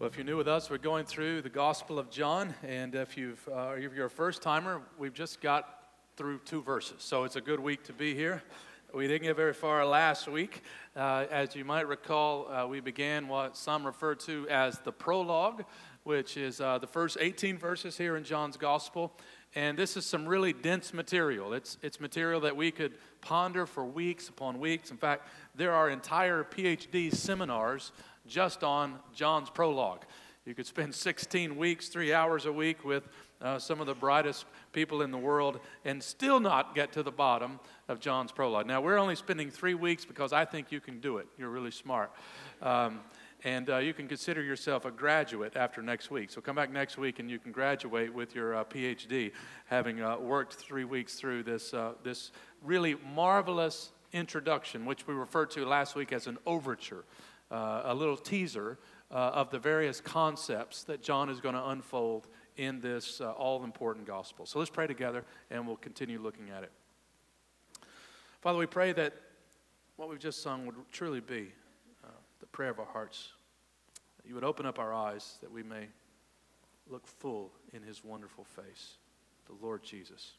Well, if you're new with us, we're going through the Gospel of John, and if you're a first-timer, we've just got through 2 verses, so it's a good week to be here. We didn't get very far last week. As you might recall, we began what some refer to as the prologue, which is the first 18 verses here in John's Gospel, and this is some really dense material. It's material that we could ponder for weeks upon weeks. In fact, there are entire PhD seminars just on John's prologue. You could spend 16 weeks, 3 hours a week with some of the brightest people in the world and still not get to the bottom of John's prologue. Now, we're only spending 3 weeks because I think you can do it. You're really smart. And you can consider yourself a graduate after next week. So come back next week and you can graduate with your PhD, having worked 3 weeks through this really marvelous introduction, which we referred to last week as an overture, a little teaser of the various concepts that John is going to unfold in this all-important gospel. So let's pray together and we'll continue looking at it. Father, we pray that what we've just sung would truly be the prayer of our hearts, that you would open up our eyes that we may look full in his wonderful face, the Lord Jesus.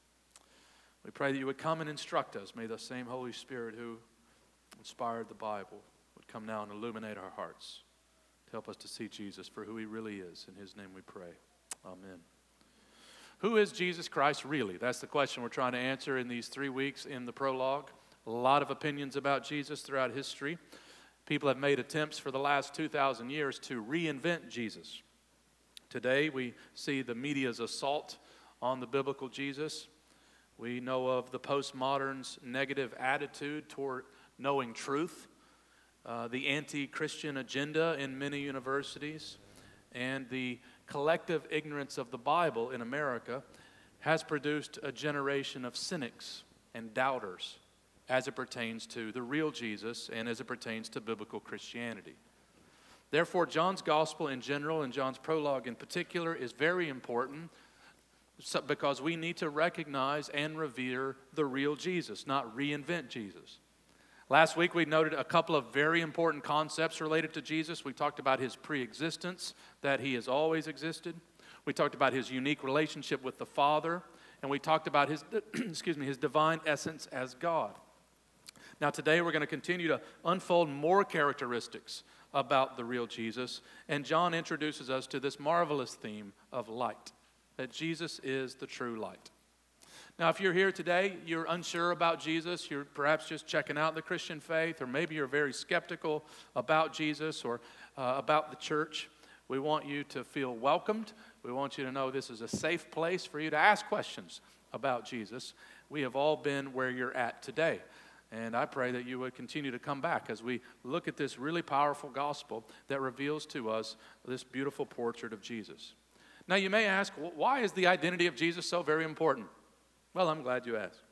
We pray that you would come and instruct us. May the same Holy Spirit who inspired the Bible would come now and illuminate our hearts to help us to see Jesus for who he really is. In his name we pray. Amen. Who is Jesus Christ really? That's the question we're trying to answer in these 3 weeks in the prologue. A lot of opinions about Jesus throughout history. People have made attempts for the last 2,000 years to reinvent Jesus. Today we see the media's assault on the biblical Jesus. We know of the postmodern's negative attitude toward knowing truth, the anti-Christian agenda in many universities, and the collective ignorance of the Bible in America has produced a generation of cynics and doubters as it pertains to the real Jesus and as it pertains to biblical Christianity. Therefore, John's gospel in general and John's prologue in particular is very important because we need to recognize and revere the real Jesus, not reinvent Jesus. Last week we noted a couple of very important concepts related to Jesus. We talked about his pre-existence, that he has always existed. We talked about his unique relationship with the Father, and we talked about his his divine essence as God. Now today we're going to continue to unfold more characteristics about the real Jesus, and John introduces us to this marvelous theme of light, that Jesus is the true light. Now if you're here today, you're unsure about Jesus, you're perhaps just checking out the Christian faith, or maybe you're very skeptical about Jesus or about the church, we want you to feel welcomed. We want you to know this is a safe place for you to ask questions about Jesus. We have all been where you're at today. And I pray that you would continue to come back as we look at this really powerful gospel that reveals to us this beautiful portrait of Jesus. Now you may ask, why is the identity of Jesus so very important? Well, I'm glad you asked.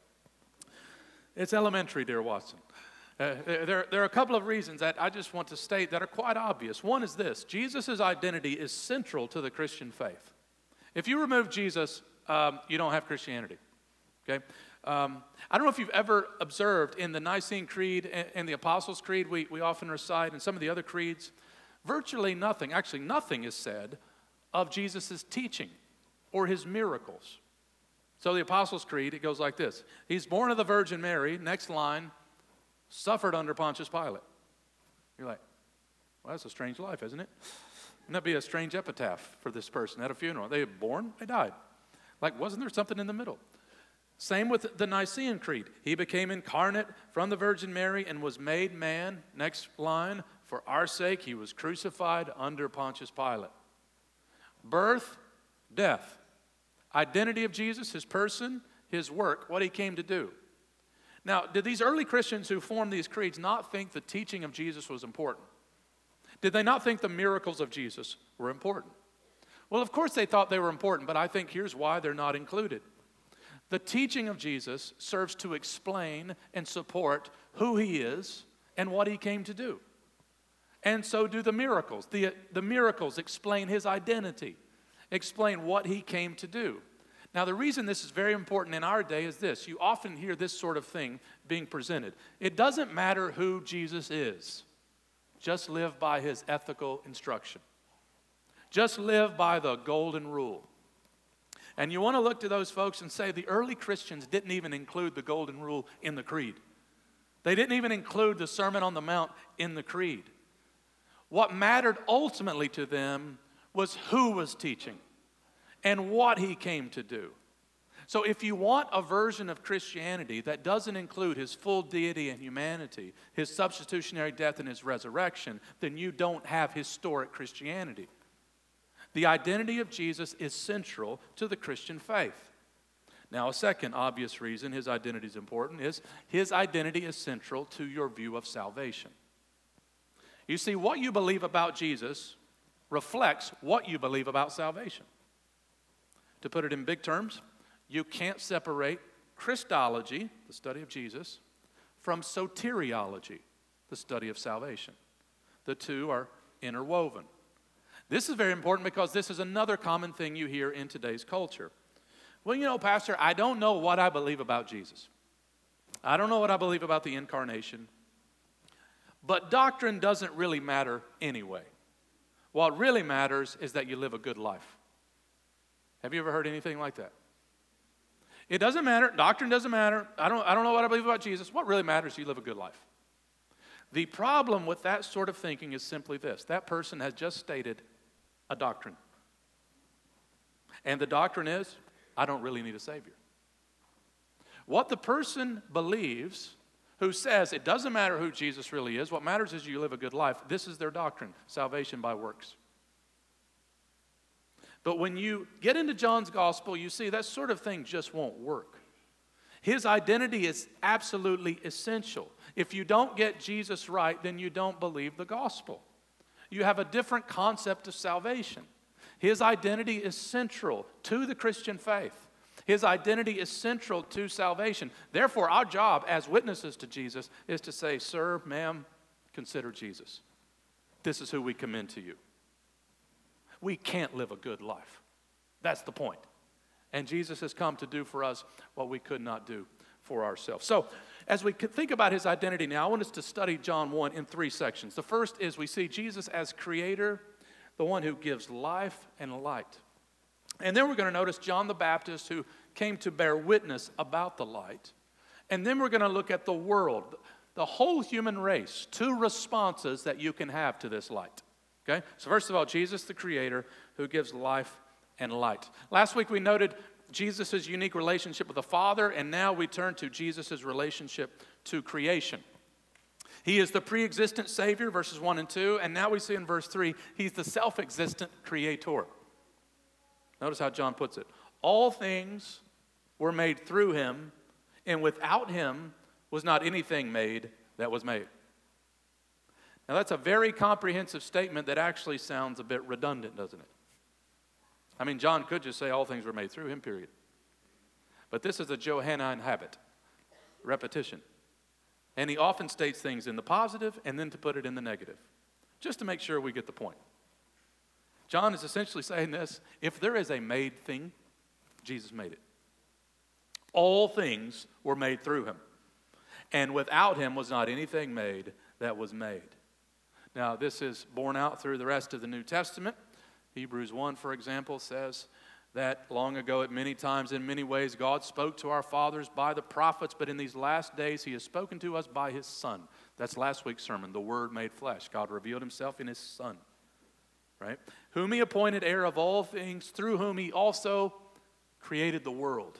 It's elementary, dear Watson. There are a couple of reasons that I just want to state that are quite obvious. One is this: Jesus' identity is central to the Christian faith. If you remove Jesus, you don't have Christianity. Okay? I don't know if you've ever observed in the Nicene Creed and the Apostles' Creed we often recite, and some of the other creeds, virtually nothing, actually nothing is said of Jesus' teaching or his miracles. So the Apostles' Creed, it goes like this: he's born of the Virgin Mary, next line, suffered under Pontius Pilate. You're like, well, that's a strange life, isn't it? Wouldn't that be a strange epitaph for this person at a funeral? They were born, they died. Like, wasn't there something in the middle? Same with the Nicene Creed. He became incarnate from the Virgin Mary and was made man. Next line, for our sake he was crucified under Pontius Pilate. Birth, death. Identity of Jesus, his person, his work, what he came to do. Now, did these early Christians who formed these creeds not think the teaching of Jesus was important? Did they not think the miracles of Jesus were important? Well, of course they thought they were important, but I think here's why they're not included. The teaching of Jesus serves to explain and support who he is and what he came to do. And so do the miracles. The miracles explain his identity, explain what he came to do. Now, the reason this is very important in our day is this. You often hear this sort of thing being presented. It doesn't matter who Jesus is. Just live by his ethical instruction. Just live by the golden rule. And you want to look to those folks and say the early Christians didn't even include the golden rule in the creed. They didn't even include the Sermon on the Mount in the creed. What mattered ultimately to them was who was teaching and what he came to do. So if you want a version of Christianity that doesn't include his full deity and humanity, his substitutionary death and his resurrection, then you don't have historic Christianity. The identity of Jesus is central to the Christian faith. Now, a second obvious reason his identity is important is his identity is central to your view of salvation. You see, what you believe about Jesus reflects what you believe about salvation. To put it in big terms, you can't separate Christology, the study of Jesus, from soteriology, the study of salvation. The two are interwoven. This is very important because this is another common thing you hear in today's culture. Well, you know, Pastor, I don't know what I believe about Jesus. I don't know what I believe about the incarnation. But doctrine doesn't really matter anyway. What really matters is that you live a good life. Have you ever heard anything like that? It doesn't matter. Doctrine doesn't matter. I don't know what I believe about Jesus. What really matters is you live a good life. The problem with that sort of thinking is simply this. That person has just stated a doctrine. And the doctrine is, I don't really need a Savior. What the person believes who says it doesn't matter who Jesus really is, what matters is you live a good life, this is their doctrine, salvation by works. But when you get into John's gospel, you see that sort of thing just won't work. His identity is absolutely essential. If you don't get Jesus right, then you don't believe the gospel. You have a different concept of salvation. His identity is central to the Christian faith. His identity is central to salvation. Therefore, our job as witnesses to Jesus is to say, sir, ma'am, consider Jesus. This is who we commend to you. We can't live a good life. That's the point. And Jesus has come to do for us what we could not do for ourselves. So, as we think about his identity now, I want us to study John 1 in 3 sections. The first is we see Jesus as creator, the one who gives life and light. And then we're going to notice John the Baptist, who came to bear witness about the light. And then we're going to look at the world, the whole human race, 2 responses that you can have to this light. Okay? So first of all, Jesus the creator who gives life and light. Last week we noted Jesus' unique relationship with the Father, and now we turn to Jesus' relationship to creation. He is the pre-existent Savior, verses 1 and 2, and now we see in verse 3, he's the self-existent creator. Notice how John puts it. All things were made through him, and without him was not anything made that was made. Now that's a very comprehensive statement that actually sounds a bit redundant, doesn't it? I mean, John could just say all things were made through him, period. But this is a Johannine habit, repetition. And he often states things in the positive and then to put it in the negative, just to make sure we get the point. John is essentially saying this: if there is a made thing, Jesus made it. All things were made through him, and without him was not anything made that was made. Now, this is borne out through the rest of the New Testament. Hebrews 1, for example, says that long ago, at many times, in many ways, God spoke to our fathers by the prophets, but in these last days, he has spoken to us by his Son. That's last week's sermon, the Word made flesh. God revealed himself in his Son, right? Whom he appointed heir of all things, through whom he also created the world.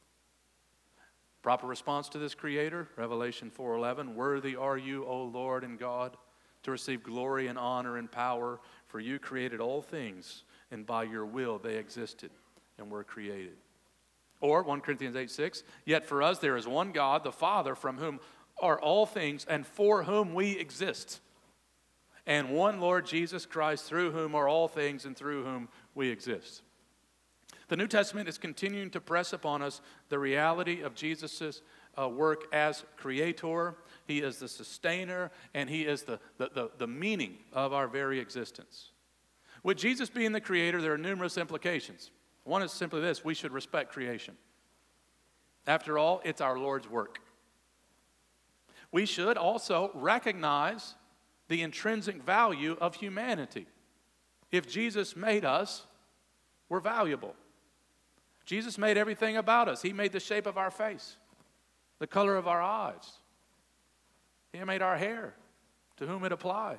Proper response to this creator, Revelation 4:11, worthy are you, O Lord and God, to receive glory and honor and power, for you created all things, and by your will they existed and were created. Or 1 Corinthians 8:6, yet for us there is one God, the Father, from whom are all things and for whom we exist, and one Lord Jesus Christ, through whom are all things and through whom we exist. The New Testament is continuing to press upon us the reality of Jesus' work as creator. He is the sustainer, and he is the meaning of our very existence. With Jesus being the creator, there are numerous implications. One is simply this: we should respect creation. After all, it's our Lord's work. We should also recognize the intrinsic value of humanity. If Jesus made us, we're valuable. Jesus made everything about us. He made the shape of our face, the color of our eyes. He made our hair, to whom it applies.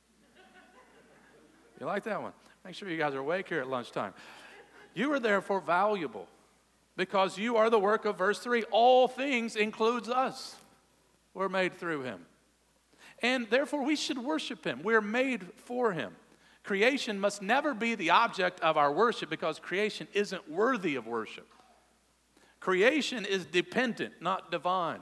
You like that one? Make sure you guys are awake here at lunchtime. You are therefore valuable because you are the work of verse 3. All things includes us. We're made through him. And therefore we should worship him. We're made for him. Creation must never be the object of our worship because creation isn't worthy of worship. Creation is dependent, not divine.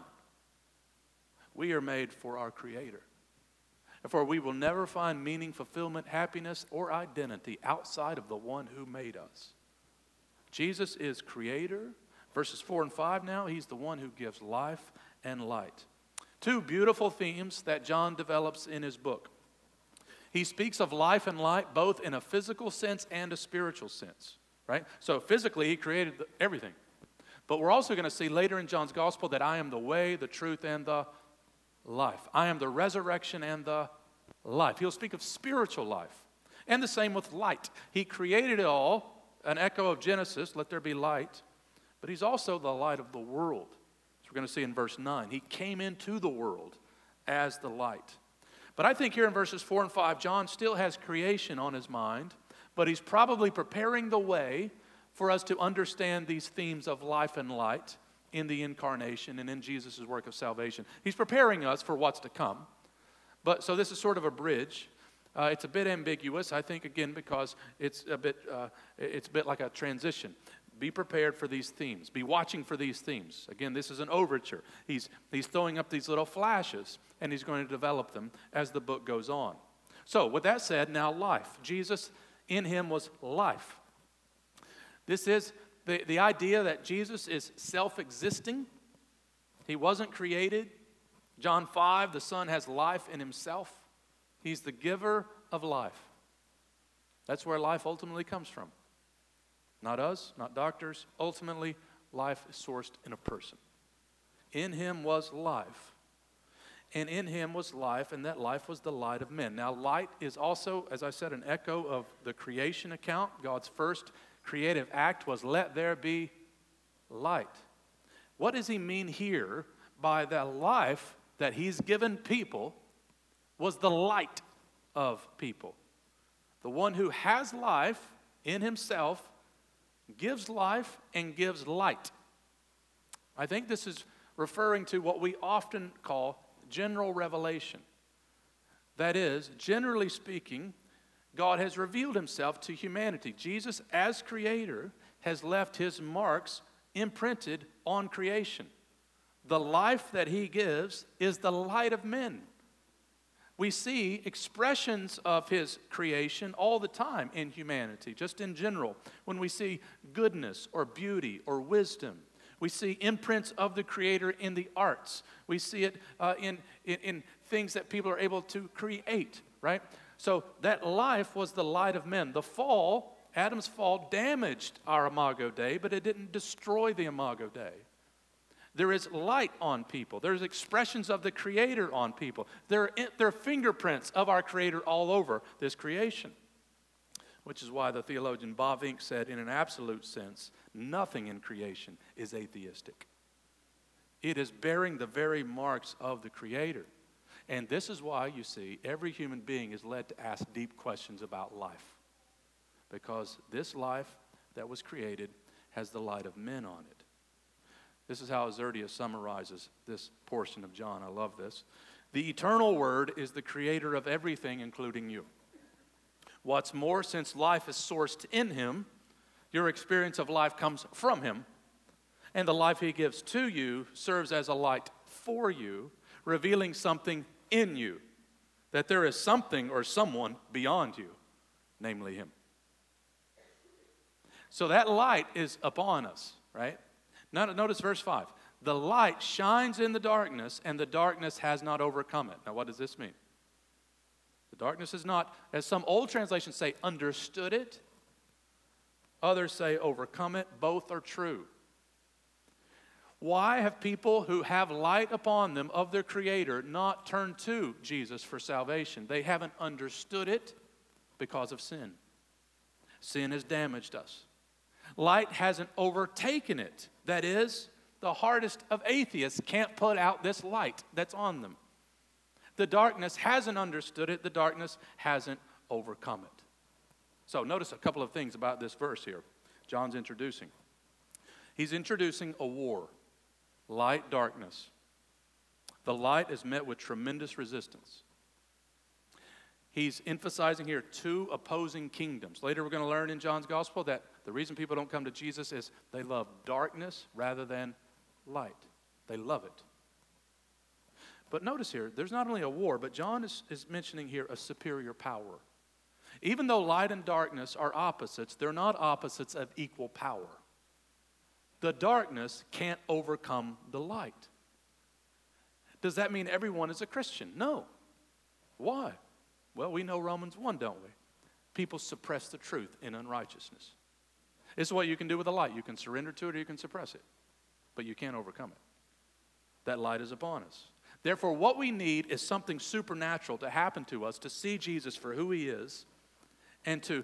We are made for our Creator. Therefore, we will never find meaning, fulfillment, happiness, or identity outside of the one who made us. Jesus is Creator. Verses 4 and 5 now, he's the one who gives life and light. Two beautiful themes that John develops in his book. He speaks of life and light both in a physical sense and a spiritual sense, right? So physically, he created everything. But we're also going to see later in John's gospel that I am the way, the truth, and the life. I am the resurrection and the life. He'll speak of spiritual life. And the same with light. He created it all, an echo of Genesis, let there be light. But he's also the light of the world. As we're going to see in verse 9. He came into the world as the light. But I think here in verses 4 and 5, John still has creation on his mind, but he's probably preparing the way for us to understand these themes of life and light in the incarnation and in Jesus' work of salvation. He's preparing us for what's to come. But so this is sort of a bridge. It's a bit ambiguous, I think, again, because it's a bit like a transition. Be prepared for these themes. Be watching for these themes. Again, this is an overture. He's throwing up these little flashes, and he's going to develop them as the book goes on. So, with that said, now life. Jesus, in him was life. This is the idea that Jesus is self-existing. He wasn't created. John 5, the Son has life in himself. He's the giver of life. That's where life ultimately comes from. Not us, not doctors. Ultimately, life is sourced in a person. In him was life. And in him was life, and that life was the light of men. Now, light is also, as I said, an echo of the creation account. God's first creative act was, let there be light. What does he mean here by the life that he's given people was the light of people? The one who has life in himself gives life and gives light. I think this is referring to what we often call general revelation. That is, generally speaking, God has revealed himself to humanity. Jesus, as creator, has left his marks imprinted on creation. The life that he gives is the light of men. We see expressions of his creation all the time in humanity, just in general. When we see goodness or beauty or wisdom, we see imprints of the Creator in the arts. We see it in things that people are able to create, right? So that life was the light of men. The fall, Adam's fall, damaged our Imago Dei, but it didn't destroy the Imago Dei. There is light on people. There's expressions of the Creator on people. There are fingerprints of our Creator all over this creation. Which is why the theologian Bavinck said, in an absolute sense, nothing in creation is atheistic. It is bearing the very marks of the Creator. And this is why, you see, every human being is led to ask deep questions about life. Because this life that was created has the light of men on it. This is how Azertia summarizes this portion of John. I love this. The eternal Word is the creator of everything, including you. What's more, since life is sourced in him, your experience of life comes from him, and the life he gives to you serves as a light for you, revealing something in you, that there is something or someone beyond you, namely him. So that light is upon us, right? Now, notice verse 5. The light shines in the darkness, and the darkness has not overcome it. Now, what does this mean? The darkness is not, as some old translations say, understood it. Others say overcome it. Both are true. Why have people who have light upon them of their Creator not turned to Jesus for salvation? They haven't understood it because of sin. Sin has damaged us. Light hasn't overtaken it. That is, the hardest of atheists can't put out this light that's on them. The darkness hasn't understood it. The darkness hasn't overcome it. So notice a couple of things about this verse here. John's introducing. He's introducing a war. Light, darkness. The light is met with tremendous resistance. He's emphasizing here two opposing kingdoms. Later we're going to learn in John's gospel that the reason people don't come to Jesus is they love darkness rather than light. They love it. But notice here, there's not only a war, but John is mentioning here a superior power. Even though light and darkness are opposites, they're not opposites of equal power. The darkness can't overcome the light. Does that mean everyone is a Christian? No. Why? Well, we know Romans 1, don't we? People suppress the truth in unrighteousness. This is what you can do with the light. You can surrender to it or you can suppress it. But you can't overcome it. That light is upon us. Therefore, what we need is something supernatural to happen to us, to see Jesus for who he is, and to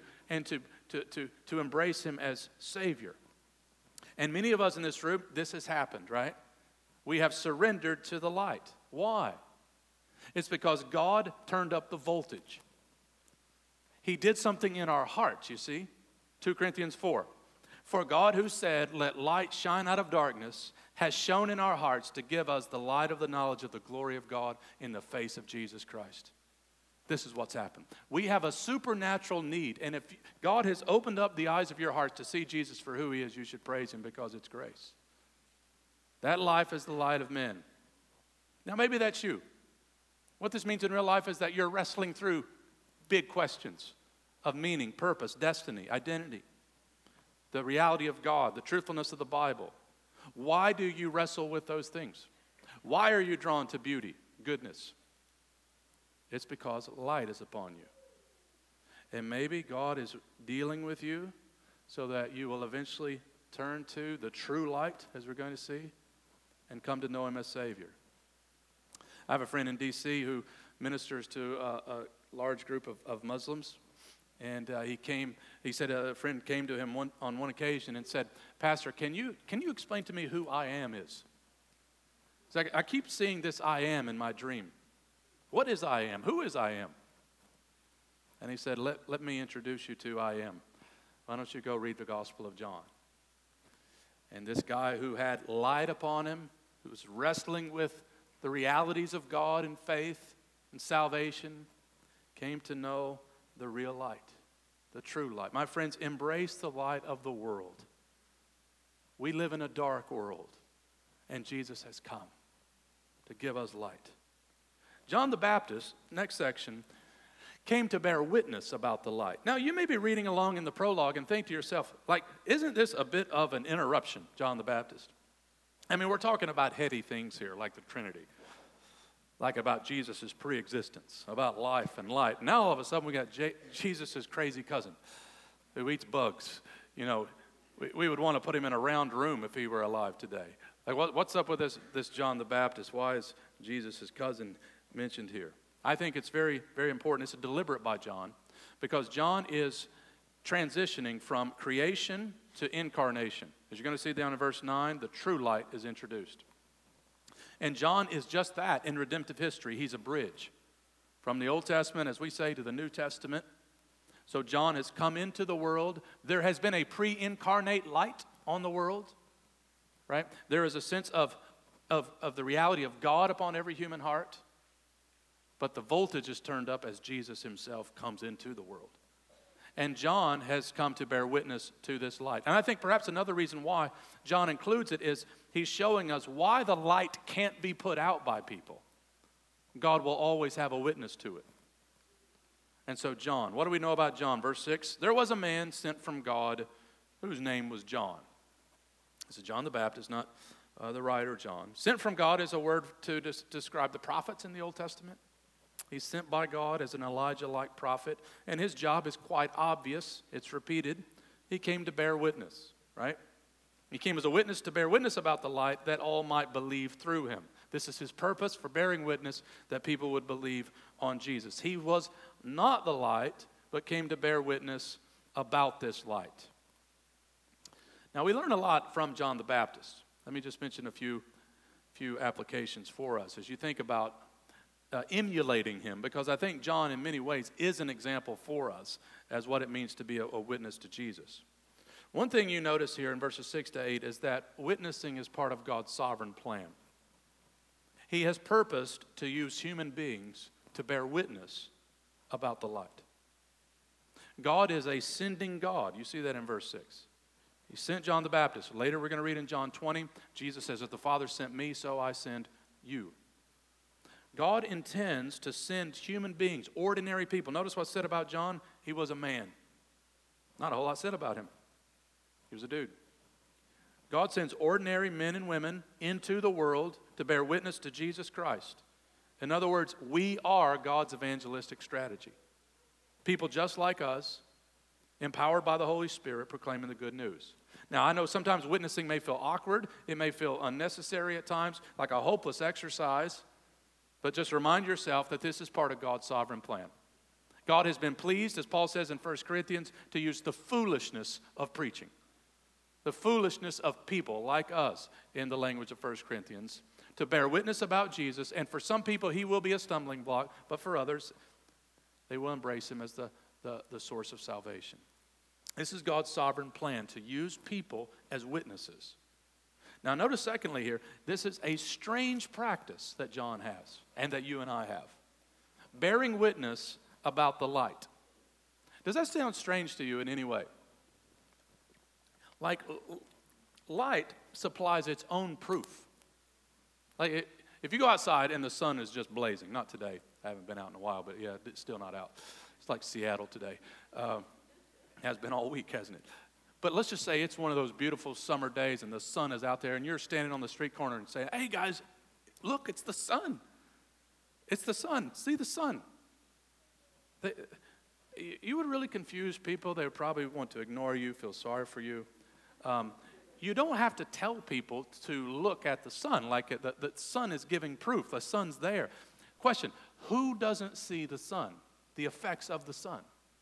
embrace him as Savior. And many of us in this room, this has happened, right? We have surrendered to the light. Why? It's because God turned up the voltage. He did something in our hearts, you see. 2 Corinthians 4. For God who said, let light shine out of darkness, has shone in our hearts to give us the light of the knowledge of the glory of God in the face of Jesus Christ. This is what's happened. We have a supernatural need, and if God has opened up the eyes of your heart to see Jesus for who he is, you should praise him because it's grace. That life is the light of men. Now maybe that's you. What this means in real life is that you're wrestling through big questions of meaning, purpose, destiny, identity, the reality of God, the truthfulness of the Bible. Why do you wrestle with those things? Why are you drawn to beauty, goodness? It's because light is upon you. And maybe God is dealing with you so that you will eventually turn to the true light, as we're going to see, and come to know him as Savior. I have a friend in D.C. who ministers to a large group of Muslims. And he said a friend came to him on one occasion and said, Pastor, can you explain to me who I am is? It's like, I keep seeing this I am in my dream. What is I am? Who is I am? And he said, let me introduce you to I am. Why don't you go read the Gospel of John? And this guy who had light upon him, who was wrestling with the realities of God and faith and salvation, came to know the real light, the true light. My friends, embrace the light of the world. We live in a dark world, and Jesus has come to give us light. John the Baptist, next section, came to bear witness about the light. Now, you may be reading along in the prologue and think to yourself, like, isn't this a bit of an interruption, John the Baptist? I mean, we're talking about heady things here, like the Trinity, like about Jesus' pre-existence, about life and light. Now, all of a sudden, we got Jesus' crazy cousin who eats bugs. You know, we would want to put him in a round room if he were alive today. Like, what's up with this John the Baptist? Why is Jesus' cousin mentioned here? I think it's very, very important. It's deliberate by John because John is transitioning from creation to incarnation. As you're going to see down in verse 9, the true light is introduced. And John is just that in redemptive history. He's a bridge from the Old Testament, as we say, to the New Testament. So John has come into the world. There has been a pre-incarnate light on the world, right? There is a sense of the reality of God upon every human heart. But the voltage is turned up as Jesus himself comes into the world. And John has come to bear witness to this light. And I think perhaps another reason why John includes it is he's showing us why the light can't be put out by people. God will always have a witness to it. And so John, what do we know about John? Verse 6, there was a man sent from God whose name was John. This is John the Baptist, not the writer John. Sent from God is a word to describe the prophets in the Old Testament. He's sent by God as an Elijah-like prophet, and his job is quite obvious. It's repeated. He came to bear witness, right? He came as a witness to bear witness about the light that all might believe through him. This is his purpose for bearing witness, that people would believe on Jesus. He was not the light, but came to bear witness about this light. Now, we learn a lot from John the Baptist. Let me just mention a few applications for us as you think about emulating him, because I think John in many ways is an example for us as what it means to be a witness to Jesus. One thing you notice here in verses 6 to 8 is that witnessing is part of God's sovereign plan. He has purposed to use human beings to bear witness about the light. God is a sending God. You see that in verse 6. He sent John the Baptist. Later we're going to read in John 20, Jesus says, "If the Father sent me, so I send you." God intends to send human beings, ordinary people. Notice what's said about John. He was a man. Not a whole lot said about him. He was a dude. God sends ordinary men and women into the world to bear witness to Jesus Christ. In other words, we are God's evangelistic strategy. People just like us, empowered by the Holy Spirit, proclaiming the good news. Now, I know sometimes witnessing may feel awkward. It may feel unnecessary at times, like a hopeless exercise. But just remind yourself that this is part of God's sovereign plan. God has been pleased, as Paul says in 1 Corinthians, to use the foolishness of preaching. The foolishness of people like us, in the language of 1 Corinthians, to bear witness about Jesus. And for some people, he will be a stumbling block. But for others, they will embrace him as the source of salvation. This is God's sovereign plan, to use people as witnesses. Now notice secondly here, this is a strange practice that John has and that you and I have. Bearing witness about the light. Does that sound strange to you in any way? Like, light supplies its own proof. Like, if you go outside and the sun is just blazing, not today, I haven't been out in a while, but yeah, it's still not out. It's like Seattle today. Has been all week, hasn't it? But let's just say it's one of those beautiful summer days and the sun is out there and you're standing on the street corner and saying, "Hey guys, look, it's the sun. It's the sun. See the sun." You would really confuse people. They would probably want to ignore you, feel sorry for you. You don't have to tell people to look at the sun. Like the sun is giving proof. The sun's there. Question, who doesn't see the sun? The effects of the sun?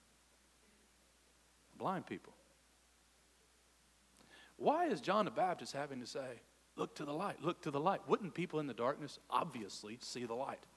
Blind people. Why is John the Baptist having to say, "Look to the light, look to the light"? Wouldn't people in the darkness obviously see the light?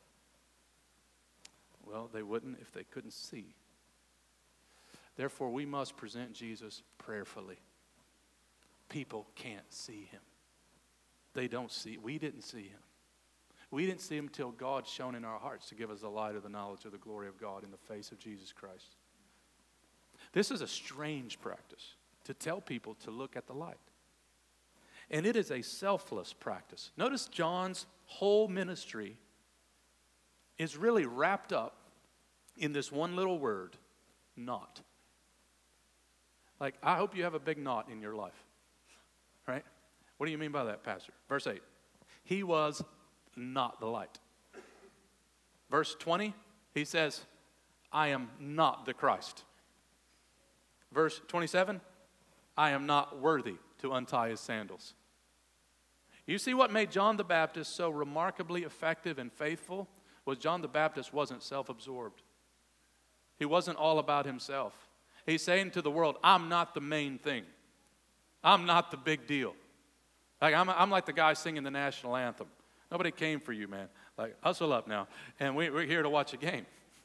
Well, they wouldn't if they couldn't see. Therefore, we must present Jesus prayerfully. People can't see him. They don't see. We didn't see him. We didn't see him until God shone in our hearts to give us the light of the knowledge of the glory of God in the face of Jesus Christ. This is a strange practice, to tell people to look at the light. And it is a selfless practice. Notice John's whole ministry is really wrapped up in this one little word, not. Like, I hope you have a big not in your life. Right? What do you mean by that, Pastor? Verse 8. He was not the light. Verse 20, he says, "I am not the Christ." Verse 27, "I am not worthy to untie his sandals." You see what made John the Baptist so remarkably effective and faithful was John the Baptist wasn't self-absorbed. He wasn't all about himself. He's saying to the world, "I'm not the main thing. I'm not the big deal. Like I'm like the guy singing the national anthem. Nobody came for you, man. Like, hustle up now. And we're here to watch a game."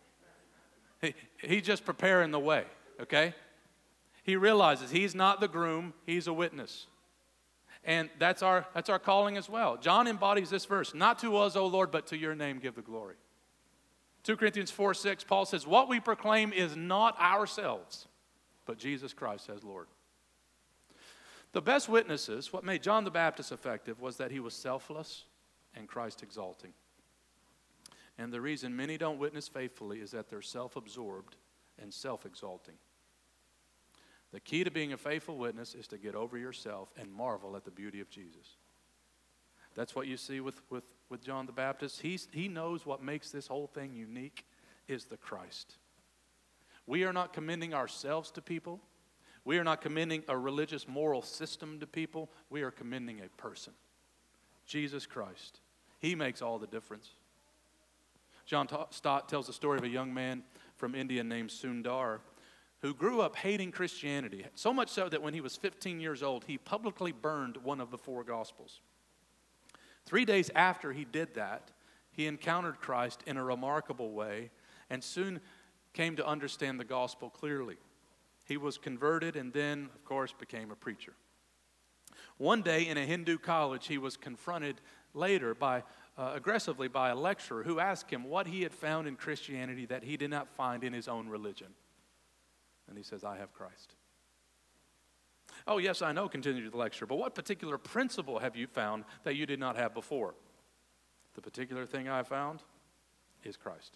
He's just preparing the way, okay? He realizes he's not the groom, he's a witness. And that's our calling as well. John embodies this verse, "Not to us, O Lord, but to your name give the glory." 2 Corinthians 4:6, Paul says, "What we proclaim is not ourselves, but Jesus Christ as Lord." The best witnesses, what made John the Baptist effective was that he was selfless and Christ exalting. And the reason many don't witness faithfully is that they're self-absorbed and self-exalting. The key to being a faithful witness is to get over yourself and marvel at the beauty of Jesus. That's what you see with John the Baptist. He knows what makes this whole thing unique is the Christ. We are not commending ourselves to people. We are not commending a religious moral system to people. We are commending a person, Jesus Christ. He makes all the difference. John Stott tells the story of a young man from India named Sundar who grew up hating Christianity, so much so that when he was 15 years old, he publicly burned one of the four Gospels. 3 days after he did that, he encountered Christ in a remarkable way and soon came to understand the gospel clearly. He was converted and then, of course, became a preacher. One day in a Hindu college, he was confronted later aggressively by a lecturer who asked him what he had found in Christianity that he did not find in his own religion. And he says, I have Christ. Oh, yes, I know, continued the lecturer, but what particular principle have you found that you did not have before? The particular thing I found is Christ.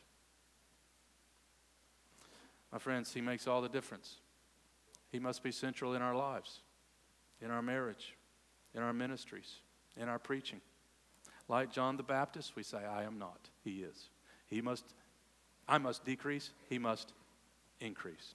My friends, he makes all the difference. He must be central in our lives, in our marriage, in our ministries, in our preaching. Like John the Baptist, we say, I am not. He is. I must decrease. He must increase.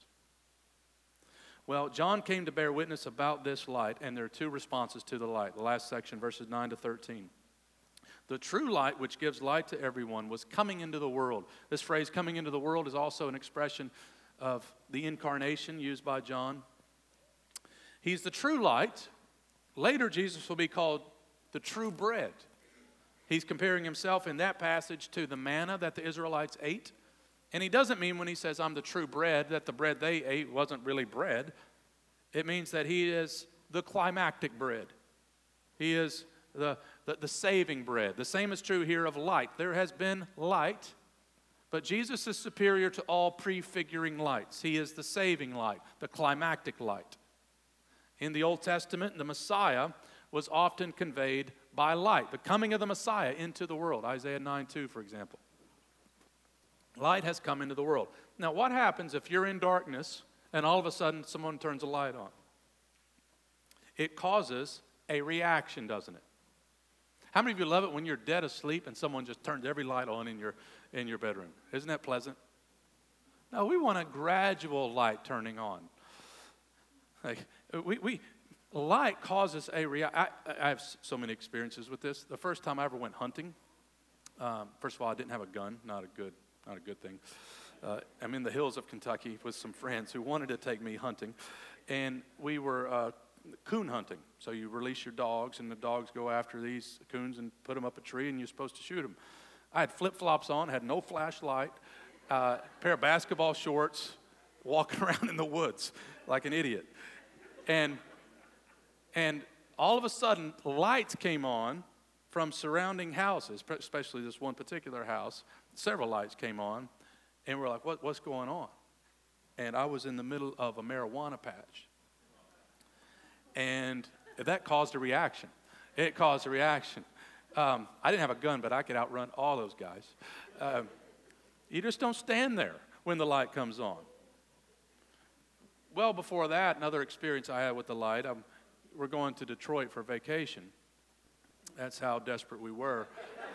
Well, John came to bear witness about this light, and there are two responses to the light. The last section, verses 9 to 13. The true light, which gives light to everyone, was coming into the world. This phrase, coming into the world, is also an expression of the incarnation used by John. He's the true light. Later, Jesus will be called the true bread. He's comparing himself in that passage to the manna that the Israelites ate. And he doesn't mean when he says, I'm the true bread, that the bread they ate wasn't really bread. It means that he is the climactic bread. He is the saving bread. The same is true here of light. There has been light, but Jesus is superior to all prefiguring lights. He is the saving light, the climactic light. In the Old Testament, the Messiah was often conveyed by light, the coming of the Messiah into the world. Isaiah 9:2, for example. Light has come into the world. Now, what happens if you're in darkness and all of a sudden someone turns a light on? It causes a reaction, doesn't it? How many of you love it when you're dead asleep and someone just turns every light on in your bedroom? Isn't that pleasant? No, we want a gradual light turning on. Like light causes a reaction. I have so many experiences with this. The first time I ever went hunting, first of all, I didn't have a gun. Not a good thing. I'm in the hills of Kentucky with some friends who wanted to take me hunting, and we were coon hunting. So you release your dogs, and the dogs go after these coons and put them up a tree, and you're supposed to shoot them. I had flip-flops on, had no flashlight, pair of basketball shorts, walking around in the woods like an idiot. And all of a sudden, lights came on from surrounding houses, especially this one particular house. Several lights came on, and we're like, what's going on? And I was in the middle of a marijuana patch. And that caused a reaction. It caused a reaction. I didn't have a gun, but I could outrun all those guys. You just don't stand there when the light comes on. Well, before that, another experience I had with the light, we're going to Detroit for vacation. That's how desperate we were.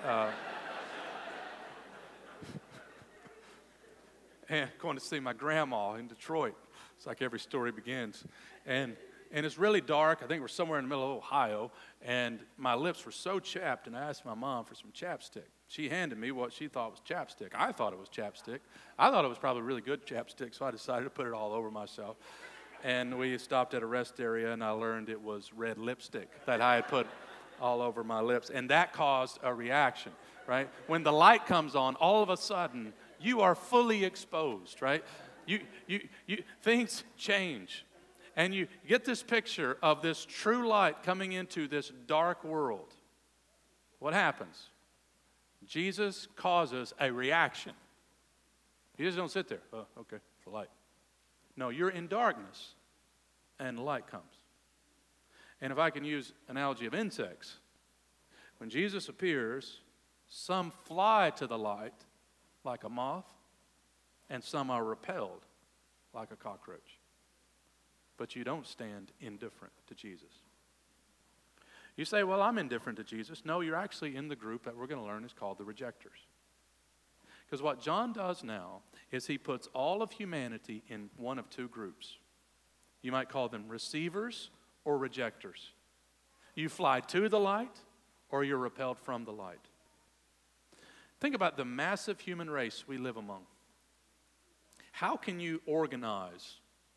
And going to see my grandma in Detroit. It's like every story begins. And it's really dark. I think we're somewhere in the middle of Ohio. And my lips were so chapped, and I asked my mom for some chapstick. She handed me what she thought was chapstick. I thought it was chapstick. I thought it was probably really good chapstick, so I decided to put it all over myself. And we stopped at a rest area, and I learned it was red lipstick that I had put all over my lips. And that caused a reaction, right? When the light comes on, all of a sudden, you are fully exposed, right? Things change. And you get this picture of this true light coming into this dark world. What happens? Jesus causes a reaction. You just don't sit there. Oh, okay, the light. No, you're in darkness, and light comes. And if I can use analogy of insects, when Jesus appears, some fly to the light like a moth, and some are repelled like a cockroach. But you don't stand indifferent to Jesus. You say, well, I'm indifferent to Jesus. No, you're actually in the group that we're going to learn is called the rejectors. Because what John does now is he puts all of humanity in one of two groups. You might call them receivers or rejectors. You fly to the light or you're repelled from the light. Think about the massive human race we live among. How can you organize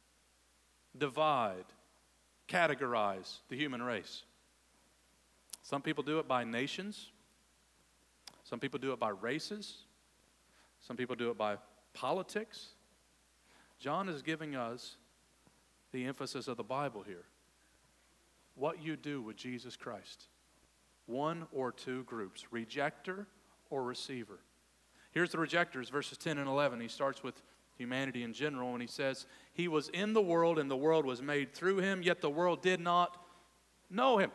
divide, categorize the human race. Some people do it by nations. Some people do it by races. Some people do it by politics. John is giving us the emphasis of the Bible here. What you do with Jesus Christ. One or two groups, rejecter or receiver. Here's the rejectors, verses 10 and 11. He starts with humanity in general, and he says, He was in the world, and the world was made through him, yet the world did not know him.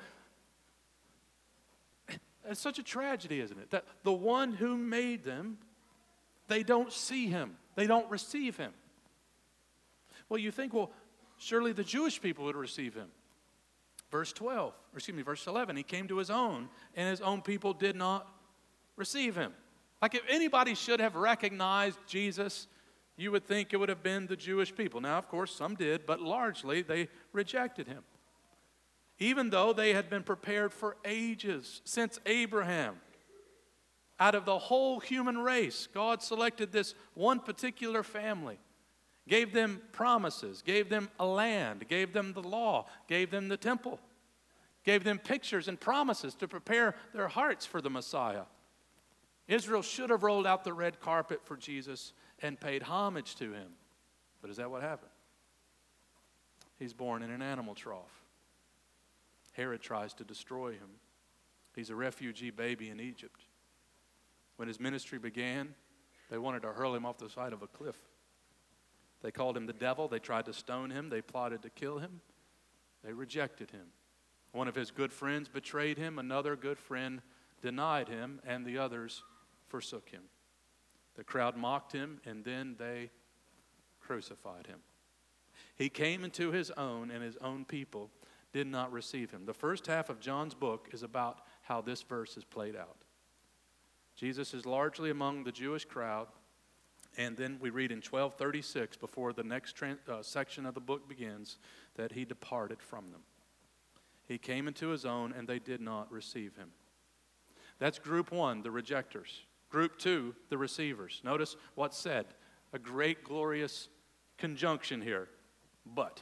It's such a tragedy, isn't it? That the one who made them, they don't see him. They don't receive him. Well, you think, well, surely the Jewish people would receive him. Verse 11, he came to his own, and his own people did not receive him. Like if anybody should have recognized Jesus, you would think it would have been the Jewish people. Now, of course, some did, but largely they rejected him. Even though they had been prepared for ages, since Abraham. Out of the whole human race, God selected this one particular family, gave them promises, gave them a land, gave them the law, gave them the temple, gave them pictures and promises to prepare their hearts for the Messiah. Israel should have rolled out the red carpet for Jesus and paid homage to him. But is that what happened? He's born in an animal trough. Herod tries to destroy him. He's a refugee baby in Egypt. When his ministry began, they wanted to hurl him off the side of a cliff. They called him the devil. They tried to stone him. They plotted to kill him. They rejected him. One of his good friends betrayed him. Another good friend denied him, and the others forsook him. The crowd mocked him, and then they crucified him. He came into his own, and his own people did not receive him. The first half of John's book is about how this verse is played out. Jesus is largely among the Jewish crowd, and then we read in 12:36, before the next section of the book begins, that he departed from them. He came into his own, and they did not receive him. That's group one, the rejectors. Group two, the receivers. Notice what's said. A great, glorious conjunction here. But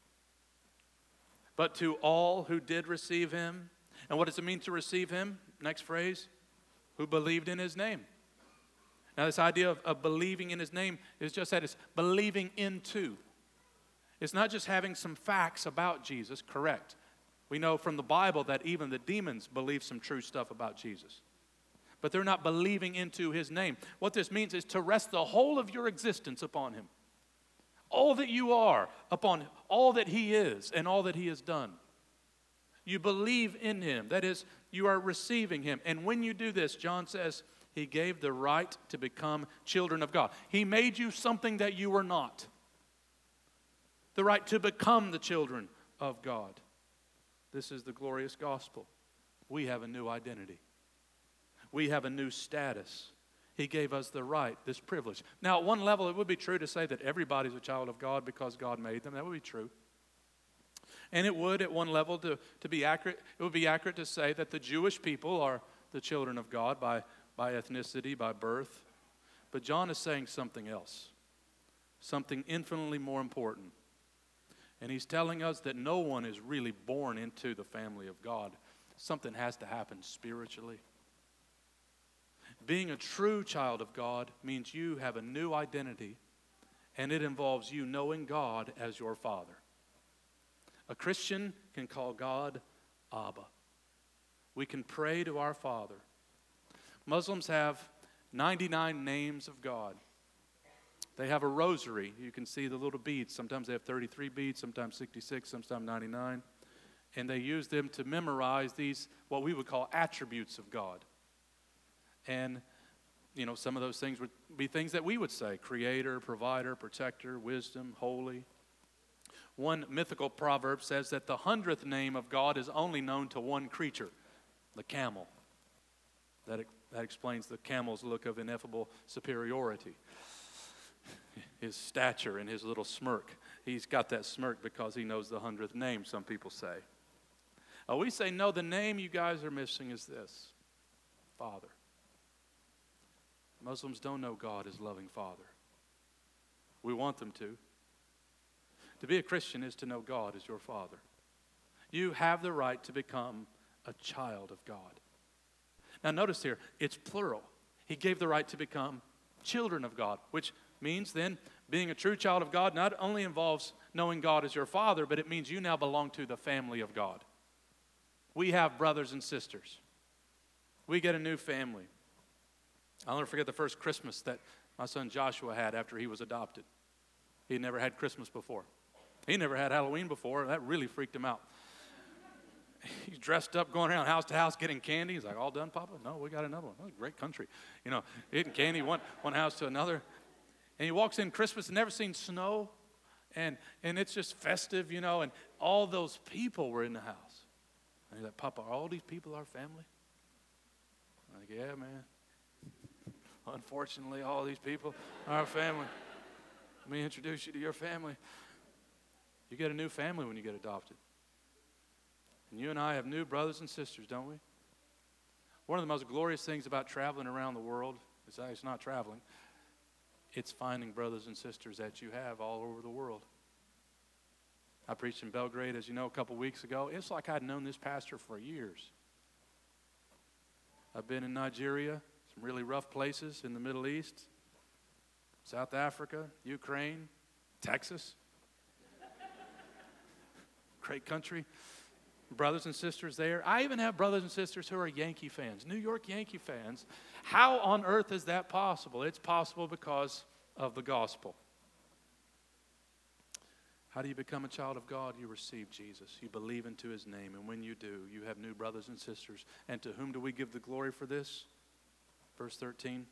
to all who did receive him. And what does it mean to receive him? Next phrase. Who believed in his name. Now this idea of believing in his name is just that. It's believing into. It's not just having some facts about Jesus, correct. We know from the Bible that even the demons believe some true stuff about Jesus. But they're not believing into his name. What this means is to rest the whole of your existence upon him. All that you are upon all that he is and all that he has done. You believe in him. That is, you are receiving him. And when you do this, John says, he gave the right to become children of God. He made you something that you were not. The right to become the children of God. This is the glorious gospel. We have a new identity. We have a new status. He gave us the right, this privilege. Now, at one level, it would be true to say that everybody's a child of God because God made them. That would be true. And it would, at one level, to be accurate, it would be accurate to say that the Jewish people are the children of God by ethnicity, by birth. But John is saying something else, something infinitely more important. And he's telling us that no one is really born into the family of God. Something has to happen spiritually. Being a true child of God means you have a new identity, and it involves you knowing God as your Father. A Christian can call God Abba. We can pray to our Father. Muslims have 99 names of God. They have a rosary. You can see the little beads. Sometimes they have 33 beads, sometimes 66, sometimes 99. And they use them to memorize these, what we would call attributes of God. And, you know, some of those things would be things that we would say: creator, provider, protector, wisdom, holy. One mythical proverb says that the 100th name of God is only known to one creature, the camel. That explains the camel's look of ineffable superiority. His stature and his little smirk. He's got that smirk because he knows the 100th name, some people say. We say, no, the name you guys are missing is this: Father. Muslims don't know God as loving Father. We want them to. To be a Christian is to know God as your Father. You have the right to become a child of God. Now notice here, it's plural. He gave the right to become children of God, which means then being a true child of God not only involves knowing God as your Father, but it means you now belong to the family of God. We have brothers and sisters. We get a new family. I'll never forget the first Christmas that my son Joshua had after he was adopted. He never had Christmas before. He never had Halloween before. That really freaked him out. He's dressed up, going around house to house getting candy. He's like, all done, Papa? No, we got another one. That's a great country. You know, eating candy one house to another. And he walks in Christmas and never seen snow. And it's just festive, you know, and all those people were in the house. And he's like, Papa, are all these people our family? I'm like, yeah, man. Unfortunately, all these people are our family. Let me introduce you to your family. You get a new family when you get adopted. And you and I have new brothers and sisters, don't we? One of the most glorious things about traveling around the world is that it's not traveling. It's finding brothers and sisters that you have all over the world. I preached in Belgrade, as you know, a couple weeks ago. It's like I'd known this pastor for years. I've been in Nigeria, some really rough places in the Middle East, South Africa, Ukraine, Texas. Great country. Brothers and sisters there. I even have brothers and sisters who are Yankee fans, New York Yankee fans. How on earth is that possible? It's possible because of the gospel. How do you become a child of God? You receive Jesus. You believe into his name. And when you do, you have new brothers and sisters. And to whom do we give the glory for this? Verse 13.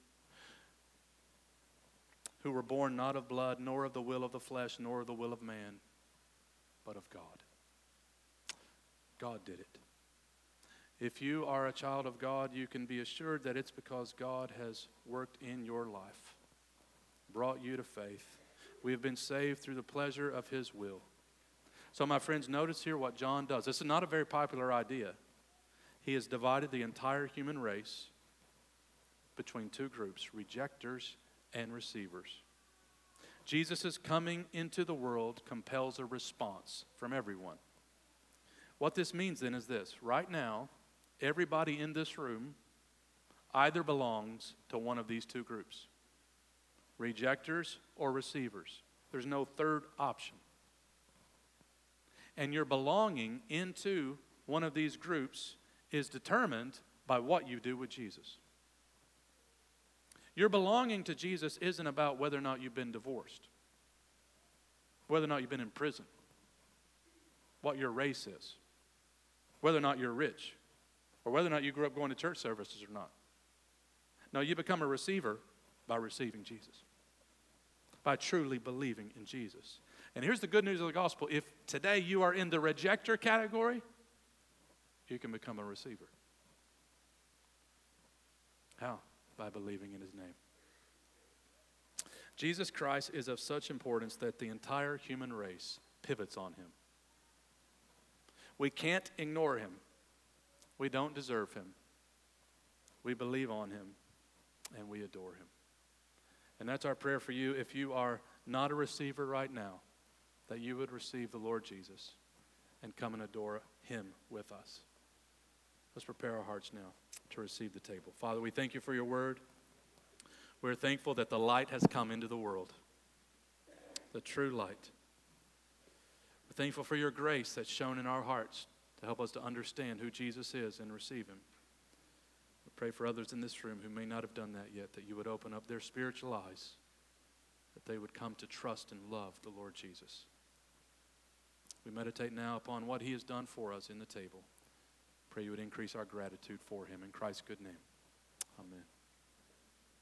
Who were born not of blood, nor of the will of the flesh, nor of the will of man, but of God. God did it. If you are a child of God, you can be assured that it's because God has worked in your life, brought you to faith. We have been saved through the pleasure of his will. So my friends, notice here what John does. This is not a very popular idea. He has divided the entire human race between two groups, rejectors and receivers. Jesus' coming into the world compels a response from everyone. What this means then is this. Right now, everybody in this room either belongs to one of these two groups. Rejectors or receivers. There's no third option. And your belonging into one of these groups is determined by what you do with Jesus. Your belonging to Jesus isn't about whether or not you've been divorced, whether or not you've been in prison, what your race is, whether or not you're rich, or whether or not you grew up going to church services or not. No, you become a receiver by receiving Jesus, by truly believing in Jesus. And here's the good news of the gospel. If today you are in the rejecter category, you can become a receiver. How? By believing in his name. Jesus Christ is of such importance that the entire human race pivots on him. We can't ignore him. We don't deserve him. We believe on him and we adore him. And that's our prayer for you. If you are not a receiver right now, that you would receive the Lord Jesus and come and adore him with us. Let's prepare our hearts now to receive the table. Father, we thank you for your word. We're thankful that the light has come into the world, the true light. We're thankful for your grace that's shown in our hearts to help us to understand who Jesus is and receive him. We pray for others in this room who may not have done that yet, that you would open up their spiritual eyes, that they would come to trust and love the Lord Jesus. We meditate now upon what he has done for us in the table. Pray you would increase our gratitude for him. In Christ's good name, amen.